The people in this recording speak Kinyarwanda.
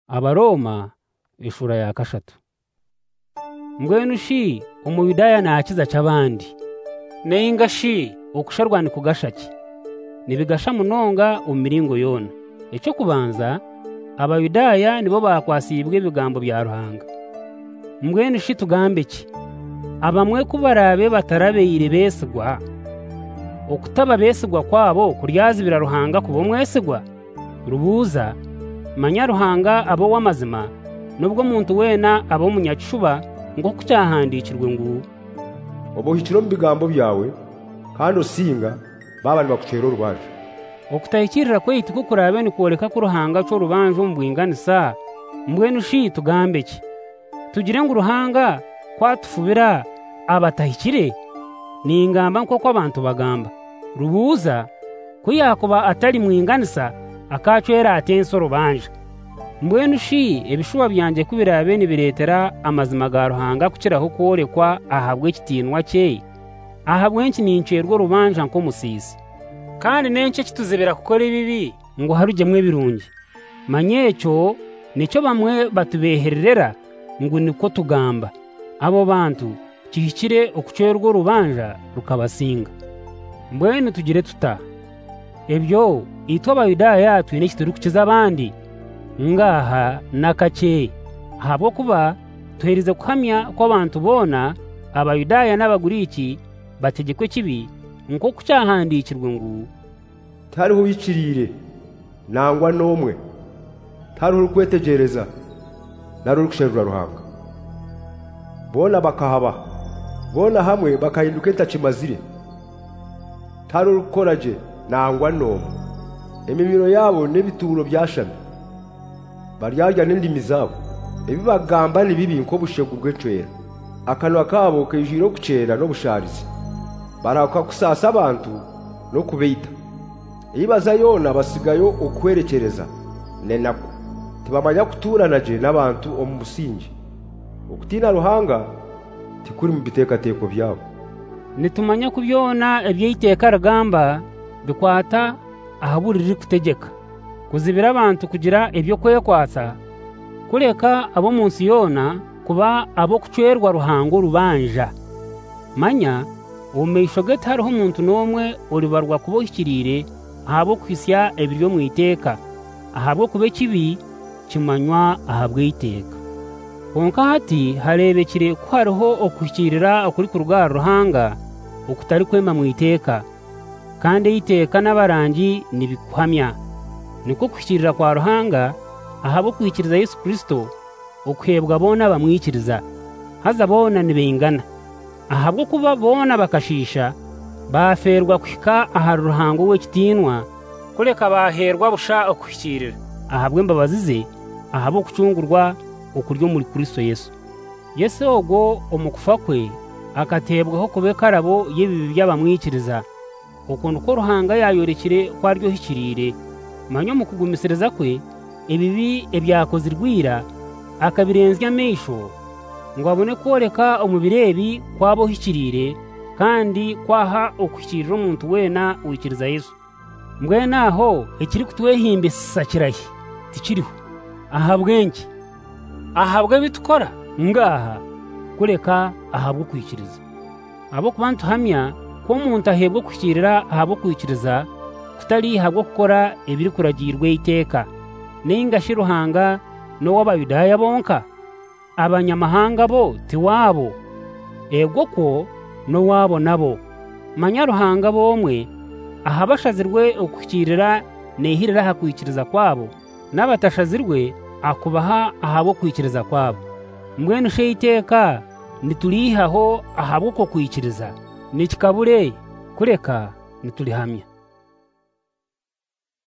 Abaroma ishura ya kashatu. Mbwenu shi umuyudaya nakiza cy'abandi nenga shi okusharwa ni kugashaki nibigasha munonga umiringo yona. Icyo kubanza abayudaya nibo bakwasibwe ibigambo bya Ruhanga. Mbwenu shi tugambe ki? Abamwe kubarabe batarabeyire besigwa okutaba besigwa kwabo kuryazibira Ruhanga kubo mwesigwa rubuza manya Ruhanga abo w'amazima nubwo muntu wena abo munyacuba ngo kucyahandikirwe ngo obohikiro mbigambo byawe kandi osinga baba nibakucera urubaje okutayikirira kweitu kukurabe ni kuoleka ku Ruhanga cyo rubanje mbwinganisa. Mbwenu shi tugambe ki? Tugire ngo Ruhanga kwatufubira abatahikire ni ingamba nko abantu bagamba rubuza kuyakuba atari mwinganisa akacwera atenso rubanje. Mbwenu shi ebishuba byanje kubirabe ni biretera amazima ga Ruhanga kukiraho kuolekwa ahabwe kitinwa cye ahabwe nki nincerwo rubanje nko musisi kandi nenke kituzebera kukora ibibi ngo harugemwe birungi. Manyecho nicyo bamwe batubehererera ngo niko tugamba abo bantu kihikire okucerwo rubanja rukabasinga. Mbwenu tugire tuta ebyo itwa abayudaya twine kituri kukiza abandi ngaha nakake habwo kuba tuherize kuhamya ko abantu bona abayudaya n'abaguriki bategekwe kibi nko kucyahandikirwe ngo tariho yicirire nangwa nomwe tariho kwetegereza naro rukusherura Ruhanga bona bakahaba bona hamwe bakahinduka ntacimazire tariho rukoraje nangwa nomwe emimiro yabo n'ebituro byashami baryarya n'indimi zabo ebibagamba ni bibi nko bushegurwe cwera akanwa kabo kejiro kucera no busharizi baraka kusasa abantu no kubeita ibaza yona basigayo okwerekereza nenako tibamanya kuturanaje n'abantu omusingi okutina Ruhanga tikuri mu bitekateko byabo. Nitumanya kubyona ebyiteka rugamba bikwata ahaburiri kutegeka kuzibira abantu kugira ebyo kwekwasa kureka abo munsi yona kuba abo kucwerwa Ruhango rubanja. Manya umeisho getariho umuntu nomwe uribarwa kubohikirire ahabo kwisya ebiryo mu iteka ahabwo kube kibi kimanywa ahabwe iteka. Konka hati harebekire ko hariho okuhikirira okuri ku rugara Ruhanga okutari kwema mu iteka kandi iteka n'abarangi nibikuhamya niko kuhikirira kwa Ruhanga ahabo kuhikiriza Yesu Kristo okuhebwa bona bamwikiriza haza bona nibengana ahabwo kuba bona bakashisha baferwa kwika aha Ruhango w'ekitinwa kureka baherwa busha okuhikirira ahabwe mbabazize ahabo kucungurwa okuryo muri Kristo Yesu. Yesu ogo omukufa kwe akatebwaho kube karabo yebibi by'abamwikiriza okuntu ko Ruhanga yayorekire kwaryo hikirire manyo mu kugumisereza kwe ebibi ebyakozirwira akabirenzya ameisho ngo abone kuoleka omubirebi kwabo hikirire kandi kwaha okuhikirira omuntu wena wikiriza Yesu. Mbwena aho ekiri kutwehimbe sakirahi tikiriho ahabwenki ahabwe bitukora ngaha kureka ahabwo kwikiriza abo kubantu hamya ko umuntu ahebwo kwikirira ahabwo kwikiriza kutari habwo gukora ebiri kuragirwe iteka nengashi Ruhanga no w'abayudaya bonka abanyamahanga bo tiwabo ego ko no wabo nabo manya Ruhanga bomwe ahabashazirwe okukirira nehirira hakwikiriza kwabo n'abatashazirwe akubaha ahabo kwikiriza kwabo. Mbwenu sheiteka nitulihaho ahabo ko kwikiriza nikikabure kureka nitulihamya.